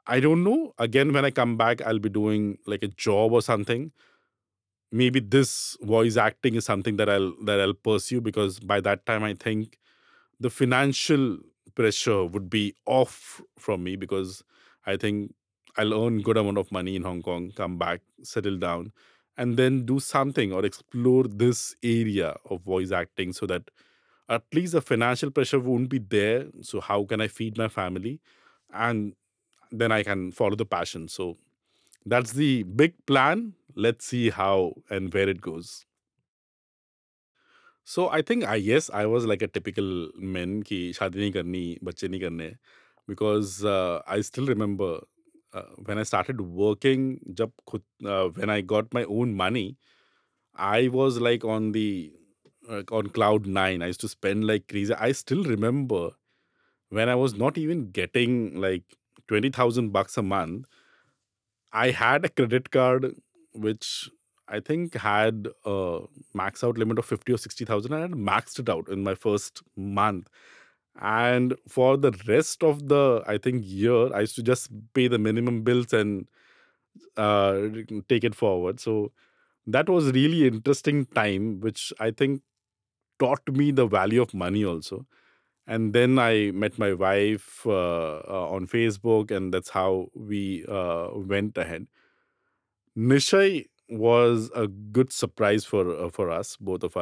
I don't know. Again, when I come back, I'll be doing like a job or something. Maybe this voice acting is something that I'll pursue, because by that time I think the financial pressure would be off from me, because I think I'll earn good amount of money in Hong Kong, come back, settle down, and then do something or explore this area of voice acting, so that at least the financial pressure won't be there. So how can I feed my family? And then I can follow the passion. So that's the big plan. Let's see how and where it goes. So I think I yes, I was like a typical men ki शादी नहीं करनी, बच्चे नहीं करने, because I still remember when I started working, जब खुद when I got my own money, I was like on cloud nine. I used to spend like crazy. I still remember when I was not even getting like 20,000 bucks a month. I had a credit card which I think had a max out limit of 50 or 60,000. I had maxed it out in my first month. And for the rest of the, I think, year, I used to just pay the minimum bills and take it forward. So that was really interesting time, which I think taught me the value of money also. And then I met my wife on Facebook, and that's how we went ahead. Nishay was a good surprise for us, both of